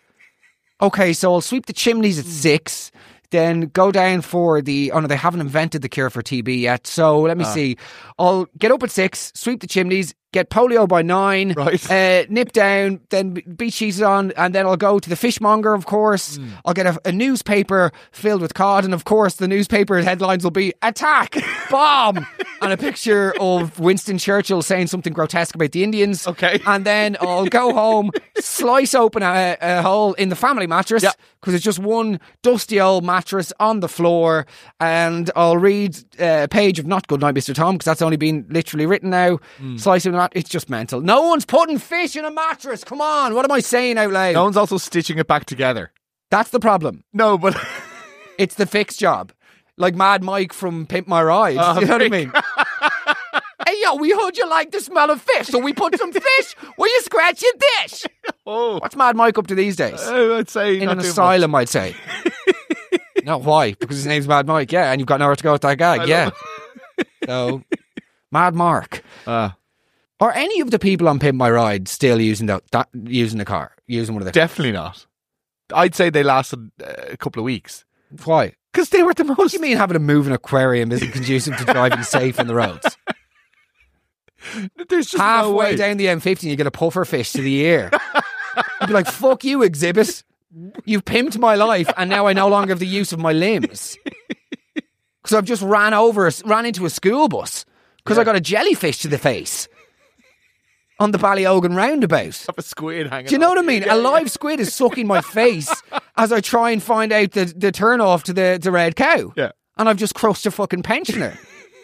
Okay, so I'll sweep the chimneys at six, then go down for the... Oh, no, they haven't invented the cure for T B yet. So let me see. I'll get up at six, sweep the chimneys, get polio by nine, Right. uh, nip down, then be cheated on, and then I'll go to the fishmonger, of course. I'll get a, a newspaper filled with cod, and of course the newspaper headlines will be attack, bomb, and a picture of Winston Churchill saying something grotesque about the Indians. Okay. And then I'll go home, slice open a, a hole in the family mattress, Yeah. because it's just one dusty old mattress on the floor, and I'll read a page of Not Good Night, Mister Tom, because that's only been literally written now. Slice it. It's just mental. No one's putting fish in a mattress. Come on. What am I saying out loud? No one's also stitching it back together. That's the problem. No, but It's the fix job. Like Mad Mike from Pimp My Ride. Oh, you know what I very mean? Hey, yo, we heard you like the smell of fish, so we put some fish where you scratch your dish. oh, What's Mad Mike up to these days? uh, I'd say In not an too asylum, I'd say. No, why? Because his name's Mad Mike, yeah, and you've got nowhere to go with that gag, I yeah. So, Mad Mark. much. Uh, Are any of the people on Pimp My Ride still using the, that using the car, using one of their? definitely not. I'd say they lasted uh, a couple of weeks Why? because they were the most. What do you mean having a moving aquarium isn't conducive to driving safe on the roads? There's just Halfway no way. down the M fifty, you get a puffer fish to the ear. You'd be like, "Fuck you, exhibit! You've pimped my life, and now I no longer have the use of my limbs because I've just ran over, a, ran into a school bus because I got a jellyfish to the face on the Ballyogan roundabout." Have a squid hanging. Do you know off what I mean? Yeah, A yeah. live squid is sucking my face as I try and find out the, the turn off to the, the red cow. Yeah. And I've just crushed a fucking pensioner.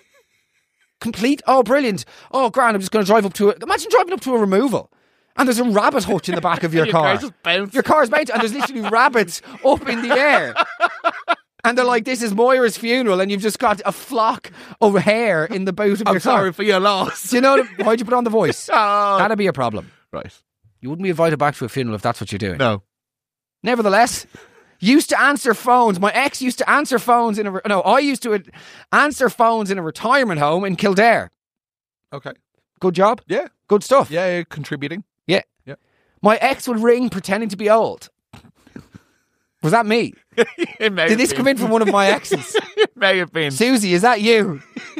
Complete. Oh, brilliant. Oh, grand. I'm just going to drive up to it. Imagine driving up to a removal and there's a rabbit hutch in the back of your, Your car. car's just bouncing. Your car's bouncing and there's literally rabbits up in the air. And they're like, this is Moira's funeral, and you've just got a flock of hair in the boot of I'm your sorry car. for your loss. Do you know, why'd you put on the voice? Oh. That'd be a problem. Right. You wouldn't be invited back to a funeral if that's what you're doing. No. Nevertheless, used to answer phones. My ex used to answer phones in a... Re- no, I used to answer phones in a retirement home in Kildare. Okay. Good job. Yeah. Good stuff. Yeah, yeah, contributing. Yeah. Yeah. My ex would ring pretending to be old. Was that me? It may Did have this been. come in from one of my exes? It may have been. Susie, is that you?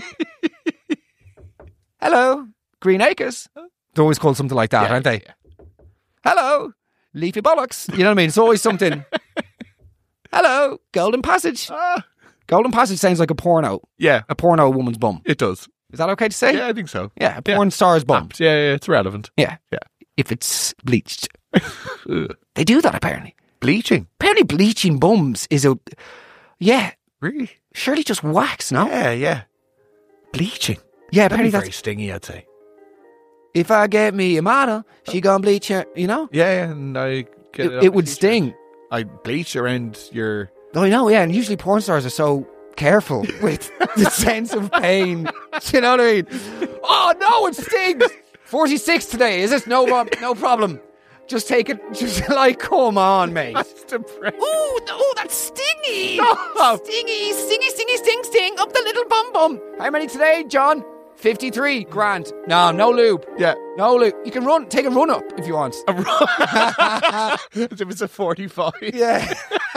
Hello, Green Acres. They're always called something like that, Yeah, aren't they? yeah. Hello, Leafy Bollocks. You know what I mean? It's always something. Hello, Golden Passage. Ah, Golden Passage sounds like a porno. yeah, A porno woman's bum. it does. Is that okay to say? Yeah, I think so. Yeah, a porn star's bum. Yeah, yeah, it's relevant. Yeah. Yeah. If it's bleached. Ugh. They do that apparently. Bleaching. Apparently bleaching bums is a... Yeah, Really? surely just wax, no? Yeah, yeah. Bleaching. Yeah, That'd be apparently very that's... stingy, I'd say. If I get me a model, she gonna bleach her, you know? Yeah, yeah, and I get It, on it my would t-shirt. sting. I bleach around your... Oh, I know, yeah, and usually porn stars are so careful with the sense of pain. Do you know what I mean? Oh, no, it stings! forty-six today, is it? No, prob- no problem. Just take it, just like, come on, mate. That's depressing. Ooh, oh, that's stingy. No. Stingy, stingy, stingy, sting, sting, up the little bum bum. How many today, John? fifty-three, grand. No, no lube. Yeah. No lube. You can run, take a run up if you want. A ro- As if it's a forty-five. Yeah.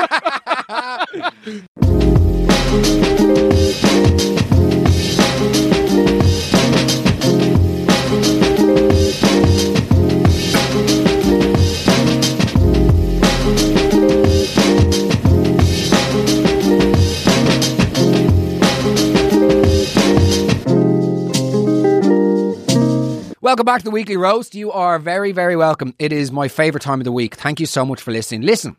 Welcome back to the Weekly Roast. You are very, very welcome. It is my favourite time of the week. Thank you so much for listening. Listen,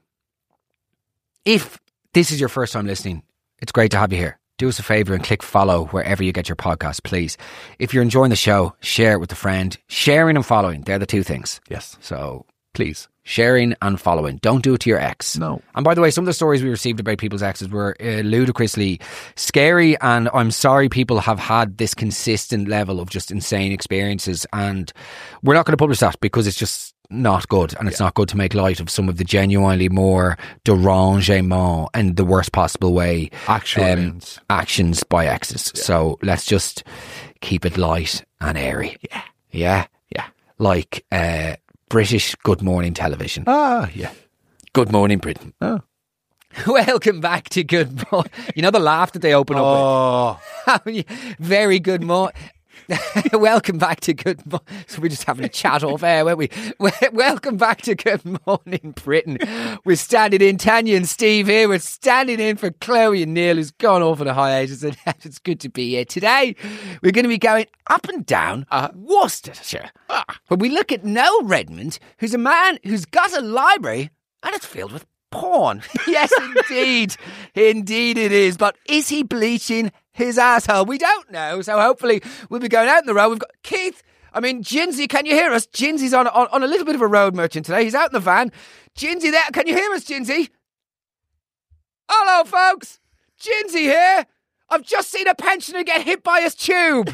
if this is your first time listening, it's great to have you here. Do us a favour and click follow wherever you get your podcast, please. If you're enjoying the show, share it with a friend. Sharing and following, they're the two things. Yes. So, Please. sharing and following. Don't do it to your ex. No. And by the way, some of the stories we received about people's exes were uh, ludicrously scary, and I'm sorry people have had this consistent level of just insane experiences, and we're not going to publish that because it's just not good, and it's Yeah. not good to make light of some of the genuinely more derangement and the worst possible way Actual um, ends. actions by exes. So let's just keep it light and airy. Yeah. Yeah. Yeah. Like uh, British Good Morning Television. Ah, yeah. Good Morning Britain. Oh. Welcome back to Good Morning. You know the laugh that they open Oh. up with? Very good morning. Welcome back to Good Morning. So we're just having a chat off air, weren't we? Welcome back to Good Morning Britain. We're standing in, Tanya and Steve here. We're standing in for Chloe and Neil, who's gone off on a hiatus. And it's good to be here. Today, we're going to be going up and down uh, Worcestershire. Uh, when we look at Noel Redmond, who's a man who's got a library and it's filled with porn. Yes, indeed. Indeed it is. But is he bleaching his asshole? We don't know. So hopefully we'll be going out in the road. We've got Keith. I mean, Ginsy, can you hear us? Ginsy's on, on, on a little bit of a road merchant today. He's out in the van. Ginsy there. Can you hear us, Ginsy? Hello, folks. Ginsy here. I've just seen a pensioner get hit by his tube.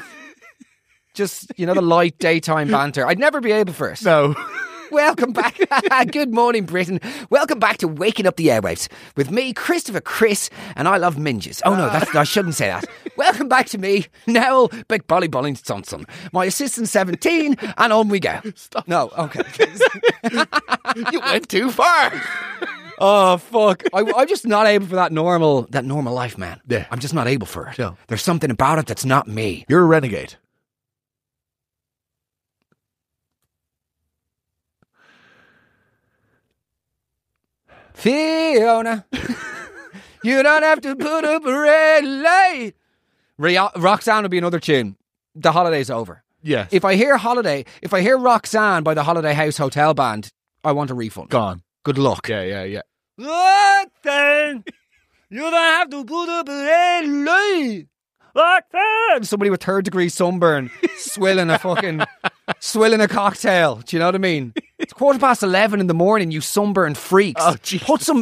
Just, you know, the light daytime banter. I'd never be able for it. No. Welcome back. Good morning, Britain. Welcome back to Waking Up the Airwaves with me, Christopher Chris, and I love minges. Oh no, that's, I shouldn't say that. Welcome back to me, Noel Big Bolly Bolling Johnson, my assistant seventeen, and on we go. Stop. No, okay. You went too far. Oh fuck! I, I'm just not able for that normal, that normal life, man. Yeah. I'm just not able for it. No. There's something about it that's not me. You're a renegade. Fiona, you don't have to put up a red light. Rio- Roxanne would be another tune. The holiday's over. Yes. If I hear Holiday, if I hear Roxanne by the Holiday House Hotel Band, I want a refund. Gone. Good luck. Yeah, yeah, yeah. Roxanne, you don't have to put up a red light. Roxanne. Somebody with third degree sunburn swilling a fucking swilling a cocktail. Do you know what I mean? It's quarter past eleven in the morning, you sunburned freaks. Oh, Jesus. Put some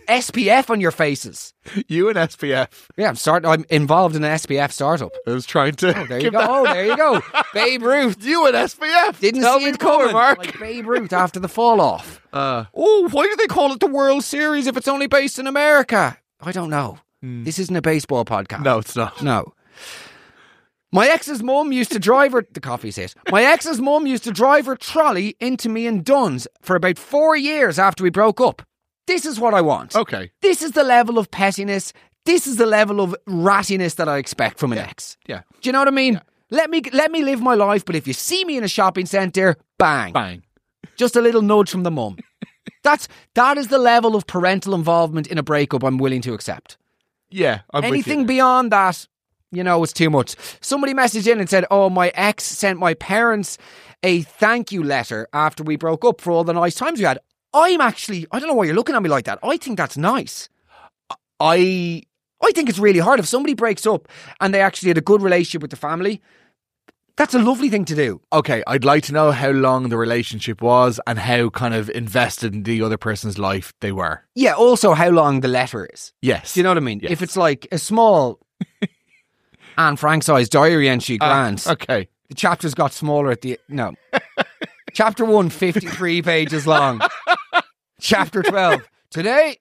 S P F on your faces. You and S P F. Yeah, I'm start. I'm involved in an S P F startup. I was trying to. Oh, there you go. Oh, there you go. Babe Ruth. You and S P F. Didn't Tell see me it more, coming. Mark. Like Babe Ruth after the fall off. Uh, Oh, why do they call it the World Series if it's only based in America? I don't know. Hmm. This isn't a baseball podcast. no, it's not. No. My ex's mum used to drive her... The coffee's hit. My ex's mum used to drive her trolley into me and Dunn's for about four years after we broke up. This is what I want. Okay. This is the level of pettiness. This is the level of rattiness that I expect from an ex. Yeah. Do you know what I mean? Let me let me live my life, but if you see me in a shopping centre, bang. Bang. Just a little nudge from the mum. That's that is the level of parental involvement in a breakup I'm willing to accept. Yeah. I'm with Anything you. beyond that, you know, it's too much. Somebody messaged in and said, oh, my ex sent my parents a thank you letter after we broke up for all the nice times we had. I'm actually, I don't know why you're looking at me like that. I think that's nice. I I think it's really hard. If somebody breaks up and they actually had a good relationship with the family, that's a lovely thing to do. Okay, I'd like to know how long the relationship was and how kind of invested in the other person's life they were. Yeah, also how long the letter is. Yes. Do you know what I mean? Yes. If it's like a small Anne Frank-sized diary entry, grand. Uh, okay. The chapters got smaller at the... No. Chapter one, fifty-three pages long. Chapter twelve, today.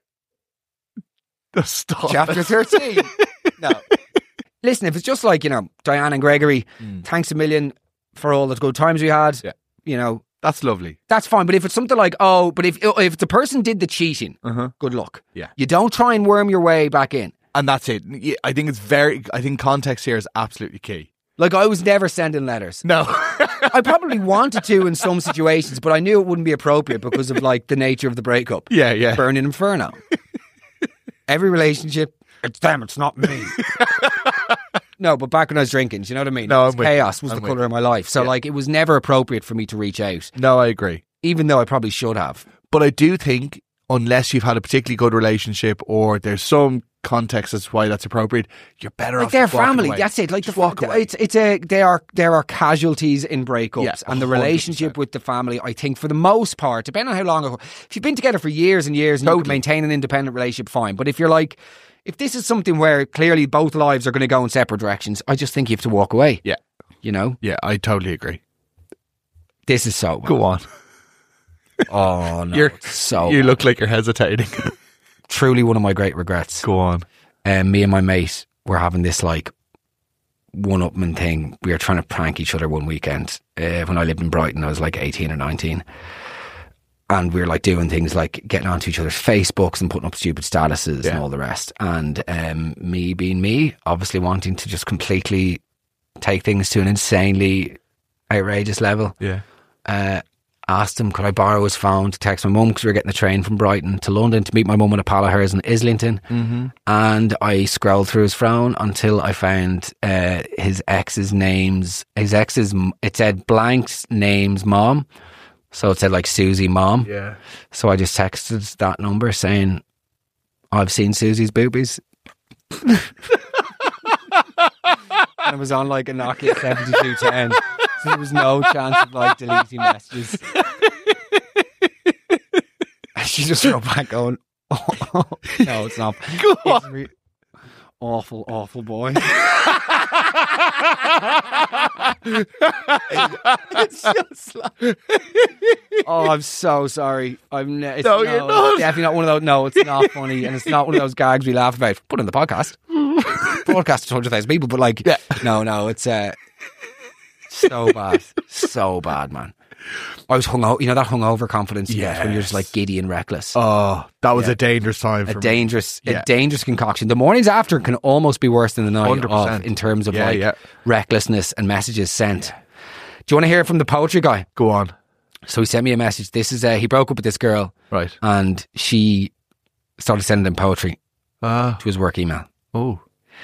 Stop. Chapter thirteen. No. Listen, if it's just like, you know, Diane and Gregory, Mm. thanks a million for all the good times we had. Yeah. You know, That's lovely. that's fine. But if it's something like, oh, but if if the person did the cheating, Uh-huh. good luck. Yeah. You don't try and worm your way back in. And that's it. Yeah, I think it's very, I think context here is absolutely key. Like, I was never sending letters. No. I probably wanted to in some situations, but I knew it wouldn't be appropriate because of, like, the nature of the breakup. yeah, yeah. Burning Inferno. Every relationship, it's them, it's not me. No, but back when I was drinking, do you know what I mean? No, It was I'm with chaos you. was I'm the with colour of my life. So, Yeah. like, it was never appropriate for me to reach out, No, I agree. even though I probably should have. But I do think, unless you've had a particularly good relationship or there's some context as to why that's appropriate, you're better Like, off their just walking family, away. that's it. Like, Just the, walk away. It's, it's a, they are, there are casualties in breakups, Yeah, and the one hundred relationship percent. with the family, I think, for the most part, depending on how long ago, if you've been together for years and years and you can Totally. maintain an independent relationship, fine. But if you're like, if this is something where clearly both lives are going to go in separate directions, I just think you have to walk away. Yeah. You know, Yeah, I totally agree. this is so bad. Go on. Oh no, You're- it's so You bad. look like you're hesitating. Truly one of my great regrets. Go on. Um, me and my mate were having this like one-upman thing. We were trying to prank each other one weekend uh, when I lived in Brighton. I was like eighteen or nineteen, and we were like doing things like getting onto each other's Facebooks and putting up stupid statuses Yeah. and all the rest. And um, me being me, obviously wanting to just completely take things to an insanely outrageous level. Yeah. Uh, asked him, could I borrow his phone to text my mum, because we were getting the train from Brighton to London to meet my mum at a pal of hers in Islington. Mm-hmm. And I scrolled through his phone until I found uh, his ex's names. His ex's, it said blank's name's mom. So it said like Susie mom. Yeah. So I just texted that number saying, I've seen Susie's boobies. And it was on like a Nokia seventy-two ten. So there was no chance of like deleting messages. And she just wrote back going, oh, no, it's not. Go It's on. re- awful, awful boy. It's just like- oh, I'm so sorry. I'm ne- it's, No, no, you're not. It's definitely not one of those. No, it's not funny, and it's not one of those gags we laugh about. Put in the podcast, broadcast to hundred thousand people. But like, Yeah. no, no, it's uh, so bad, so bad, man. I was hungover. You know that hungover confidence you get when you're just like giddy and reckless. Oh, that was Yeah. a dangerous time a for me. dangerous, Yeah. a dangerous concoction. The mornings after can almost be worse than the night one hundred of percent. in terms of Yeah, like yeah. recklessness and messages sent. Do you want to hear from the poetry guy? Go on. So he sent me a message. This is uh, he broke up with this girl, Right. and she started sending him poetry Uh, to his work email. oh.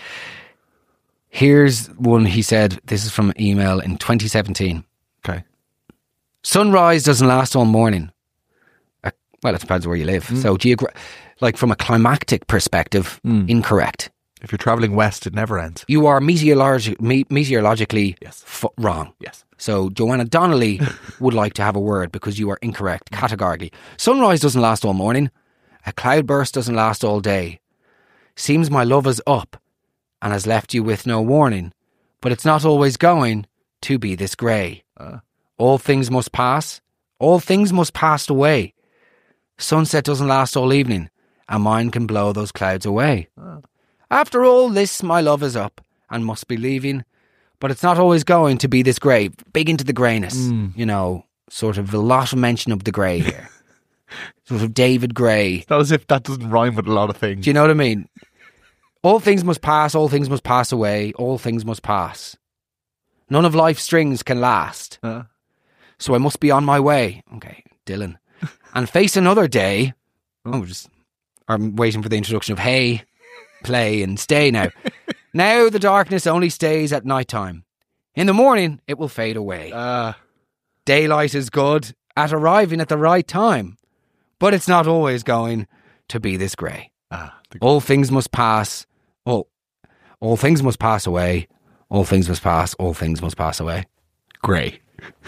Here's one he said. This is from an email in twenty seventeen. Okay. Sunrise doesn't last all morning. Uh, well, it depends where you live. So, geogra- like from a climactic perspective, incorrect. If you're travelling west, it never ends. You are meteorologi- me- meteorologically Yes. fu- wrong. Yes. So Joanna Donnelly would like to have a word because you are incorrect categorically. Sunrise doesn't last all morning. A cloudburst doesn't last all day. Seems my love is up and has left you with no warning, but it's not always going to be this grey. Uh. All things must pass. All things must pass away. Sunset doesn't last all evening, and mine can blow those clouds away. Uh. After all this, my love is up and must be leaving, but it's not always going to be this grey. Big into the greyness, Mm. you know, sort of a lot of mention of the grey here. Sort of David Gray. It's not as if that doesn't rhyme with a lot of things. Do you know what I mean? All things must pass, all things must pass away, all things must pass. None of life's strings can last. Uh. So I must be on my way. Okay, Dylan. And face another day. Oh, just I'm waiting for the introduction of hey, play and stay now. Now the darkness only stays at night time. In the morning it will fade away. Uh, Daylight is good at arriving at the right time, but it's not always going to be this grey. ah, the, All things must pass. All, all things must pass away. All things must pass. All things must pass away. grey.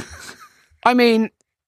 I mean,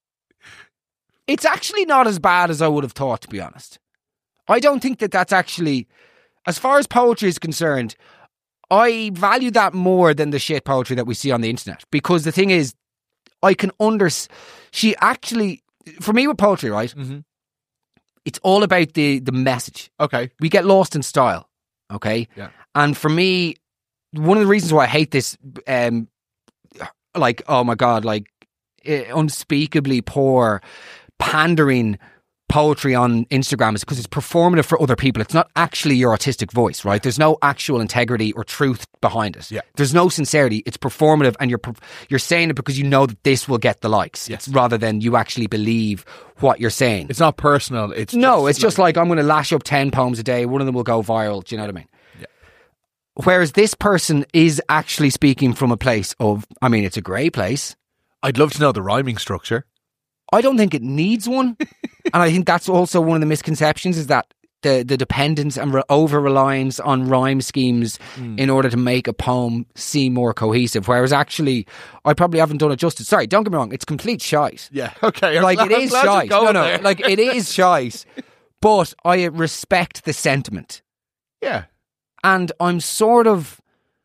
it's actually not as bad as I would have thought, to be honest. I don't think that that's actually, as far as poetry is concerned, I value that more than the shit poetry that we see on the internet. Because the thing is, I can under... She actually, for me with poetry, right, Mm-hmm. it's all about the, the message. Okay. We get lost in style, okay? Yeah. And for me, one of the reasons why I hate this, um, like, oh my God, like, uh, unspeakably poor, pandering poetry on Instagram is because it's performative for other people. It's not actually your artistic voice, right? There's no actual integrity or truth behind it. Yeah. There's no sincerity. It's performative, and you're you're saying it because you know that this will get the likes, Yes. rather than you actually believe what you're saying. It's not personal. It's No, just it's just like I'm going to lash up ten poems a day. One of them will go viral. Do you know what I mean? Yeah. Whereas this person is actually speaking from a place of, I mean, it's a grey place. I'd love to know the rhyming structure. I don't think it needs one. And I think that's also one of the misconceptions, is that the, the dependence and re- over-reliance on rhyme schemes Mm. in order to make a poem seem more cohesive. Whereas actually, I probably haven't done it justice. Sorry, don't get me wrong. It's complete shite. Yeah. Okay. I'm Like, glad- it I'm is glad you're shite. No, going no. there. Like, it is shite. But I respect the sentiment. Yeah. And I'm sort of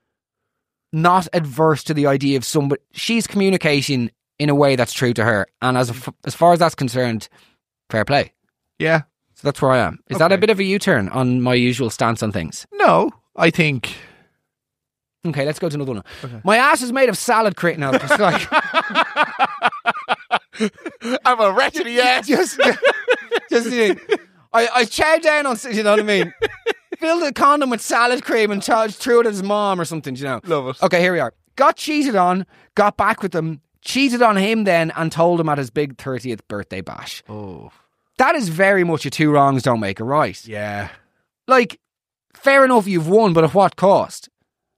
not adverse to the idea of somebody... She's communicating in a way that's true to her. And as a, as far as that's concerned, fair play. Yeah. So that's where I am. Is that Okay. a bit of a U-turn on my usual stance on things? No, I think. Okay, let's go to another one. Okay. My ass is made of salad crate now. Just like... I'm a wretched yes. just, just, I, I chowed down on... You know what I mean? Filled a condom with salad cream and charged threw it at his mom or something, do you know? Love it. Okay, here we are. Got cheated on, got back with them, cheated on him then, and told him at his big thirtieth birthday bash. Oh. That is very much a two wrongs don't make a right. Yeah. Like, fair enough, you've won, but at what cost?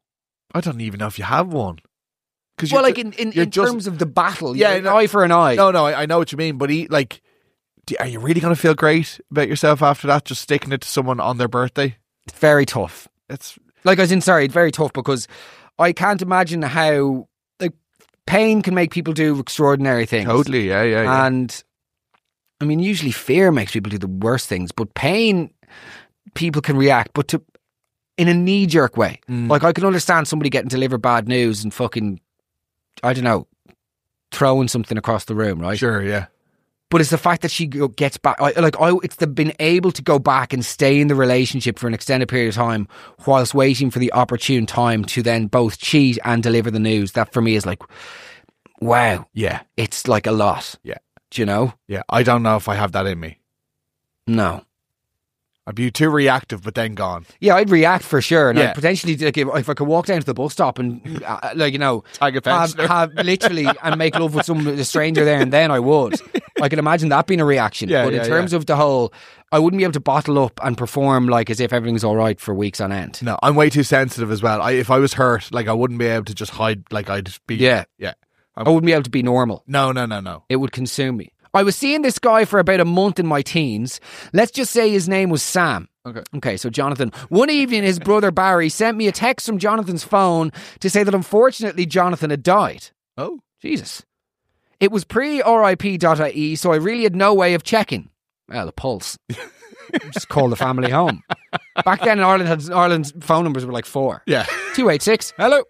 I don't even know if you have one. Cause Well, you're like ju- in, in, you're in just- terms of the battle, Yeah, yeah, an no- eye for an eye. No, no, I, I know what you mean, but he, like, do, are you really going to feel great about yourself after that? Just sticking it to someone on their birthday? It's very tough. It's Like, I was in, sorry, it's very tough because I can't imagine how, like, pain can make people do extraordinary things. totally, yeah, yeah, yeah. And, I mean, usually fear makes people do the worst things, but pain, people can react, but to in a knee-jerk way. Mm. Like, I can understand somebody getting delivered bad news and fucking, I don't know, throwing something across the room, right? Sure, yeah. But it's the fact that she go- gets back, I, like, I, it's the been able to go back and stay in the relationship for an extended period of time whilst waiting for the opportune time to then both cheat and deliver the news. That for me is like, wow, Yeah, it's like a lot. Yeah. Do you know? yeah. I don't know if I have that in me. No. I'd be too reactive, but then gone. Yeah, I'd react for sure. And Yeah. I'd potentially, like, if, if I could walk down to the bus stop and, uh, like, you know, Tag a have, pensioner. have literally and make love with some a stranger there, and then I would. I can imagine that being a reaction. Yeah, but in yeah, terms yeah. of the whole, I wouldn't be able to bottle up and perform like as if everything's all right for weeks on end. No, I'm way too sensitive as well. I, if I was hurt, like, I wouldn't be able to just hide. Like, I'd be. Yeah. Yeah. I wouldn't be able to be normal. No, no, no, no. It would consume me. I was seeing this guy for about a month in my teens. Let's just say his name was Sam. Okay. Okay, so Jonathan. One evening, his brother Barry sent me a text from Jonathan's phone to say that unfortunately Jonathan had died. Oh. Jesus. It was pre-R I P dot I E, so I really had no way of checking. Well, the pulse. just call the family home. Back then in Ireland, had, Ireland's phone numbers were like four. Yeah. two eight six, hello.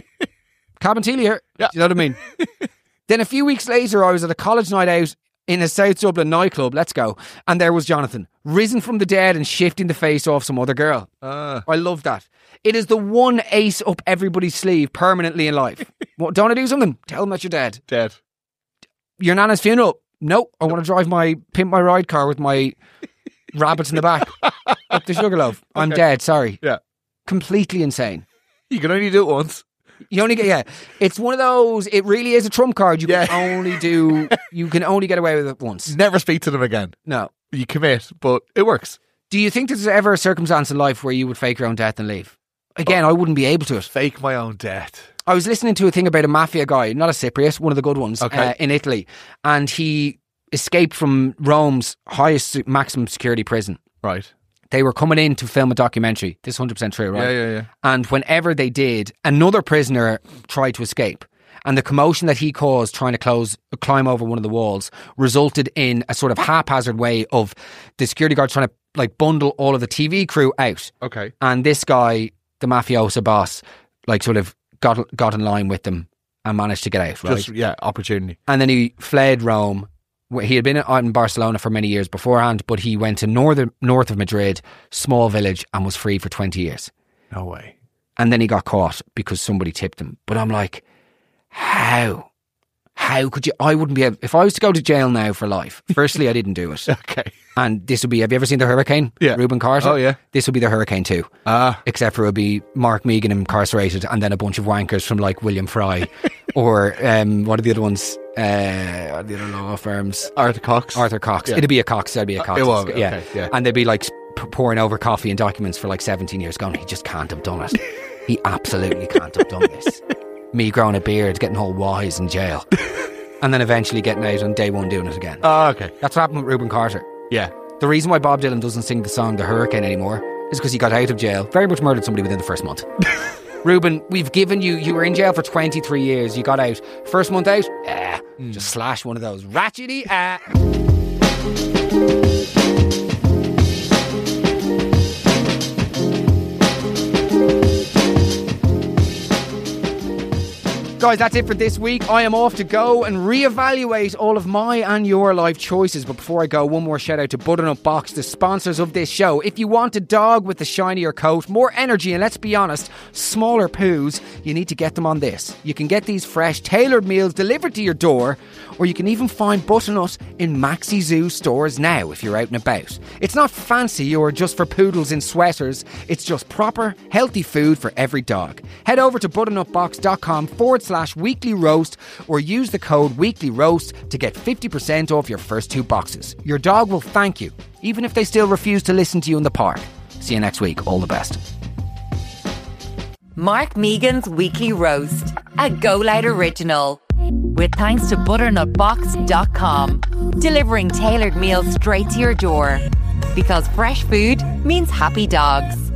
Cabin Teely here. Yeah. Do you know what I mean? Then a few weeks later, I was at a college night out in a South Dublin nightclub, let's go, and there was Jonathan, risen from the dead and shifting the face off some other girl. Uh. I love that. It is the one ace up everybody's sleeve permanently in life. What, don't want to do something? Tell them that you're dead. Dead. Your nana's funeral? No, I want to drive my, pimp my ride car with my rabbits in the back up the Sugarloaf. I'm Okay. dead, sorry. Yeah. Completely insane. You can only do it once. You only get, yeah. It's one of those, it really is a trump card. You Yeah. can only do, you can only get away with it once. Never speak to them again. No. You commit, but it works. Do you think there's ever a circumstance in life where you would fake your own death and leave? Again, I wouldn't be able to it. Fake my own death. I was listening to a thing about a mafia guy, not a Cypriot, one of the good ones, Okay. uh, in Italy. And he escaped from Rome's highest maximum security prison. Right. They were coming in to film a documentary. This is one hundred percent true, right? Yeah, yeah, yeah. And whenever they did, another prisoner tried to escape. And the commotion that he caused trying to close, climb over one of the walls resulted in a sort of haphazard way of the security guard trying to like bundle all of the T V crew out. Okay. And this guy, the mafioso boss, like sort of got got in line with them and managed to get out, right? Just, yeah, opportunity. And then he fled Rome. He had been out in Barcelona for many years beforehand, but he went to northern north of Madrid, small village, and was free for twenty years. No way. And then he got caught because somebody tipped him. But I'm like, how? How could you? I wouldn't be able, if I was to go to jail now for life, firstly, I didn't do it. Okay. And this would be, have you ever seen The Hurricane? Yeah. Reuben Carter? Oh, yeah. This would be The Hurricane too. Ah. Except for it would be Mark Megan incarcerated and then a bunch of wankers from like William Fry or um, what are the other ones? Uh, what are the other law firms? Arthur Cox. Arthur Cox. Yeah. It'd be a Cox. It'd be a Cox. It will, yeah. okay, yeah. And they'd be like p- pouring over coffee and documents for like seventeen years going, he just can't have done it. He absolutely can't have done this. Me growing a beard, getting all wise in jail. And then eventually getting out on day one doing it again. Oh, okay. That's what happened with Reuben Carter. Yeah. The reason why Bob Dylan doesn't sing the song The Hurricane anymore is because he got out of jail, very much murdered somebody within the first month. Reuben, we've given you, you were in jail for twenty-three years, you got out. First month out, ah, mm. just slash one of those. Ratchety, ah. Guys, that's it for this week. I am off to go and reevaluate all of my and your life choices. But before I go, one more shout out to Butternut Box, the sponsors of this show. If you want a dog with a shinier coat, more energy, and let's be honest, smaller poos, you need to get them on this. You can get these fresh, tailored meals delivered to your door, or you can even find Butternut in Maxi Zoo stores now if you're out and about. It's not fancy or just for poodles in sweaters. It's just proper, healthy food for every dog. Head over to butternutbox.com forward slash weekly roast or use the code weekly roast to get fifty percent off your first two boxes. Your dog will thank you, even if they still refuse to listen to you in the park. See you next week. All the best. Mark Megan's Weekly Roast, a Go Loud original. With thanks to butternut box dot com, delivering tailored meals straight to your door. Because fresh food means happy dogs.